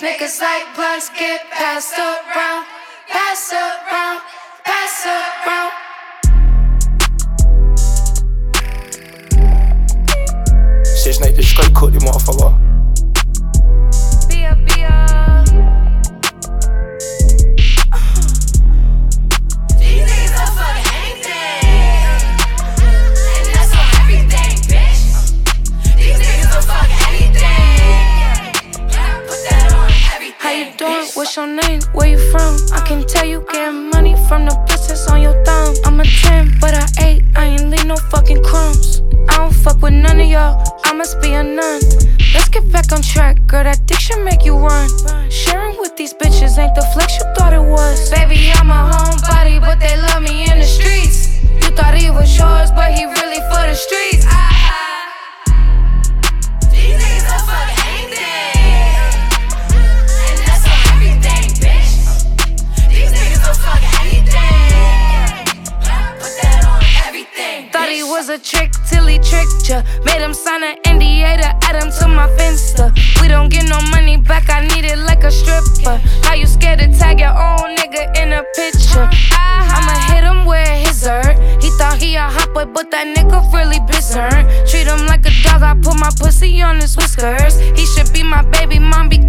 Niggas like blunts get passed around, pass around, pass around. Shit, Snake, just straight cook this motherfucker. These niggas are fucking anything, and that's on everything, bitch. These niggas are fucking anything, and I put that on everything. How you doing? What's your name? Where you from? I can tell you getting money from the blisters on your thumb. I'm a 10, but I 8. I ain't leave no fucking crumbs. I don't fuck with none of y'all. I must be a nun. Let's get back on track, girl. That dick should make you run. Sharing with these bitches ain't the flex you thought it was. Baby, I'm a homebody, but they love me in the streets. You thought he was yours, but he really for the streets. These niggas are fucking anything, and that's on everything, bitch. These niggas are fucking anything, put that on everything. Thought he was a trick till he tricked ya. Made him sign an NDA to add him to my Finsta. We don't get no money back, I need it like a stripper. How you scared to tag your own nigga in a picture? I'ma hit him where his hurt. He thought he a hot boy, but that nigga really concerned. Treat him like a dog, I put my pussy on his whiskers. He should be my baby mom because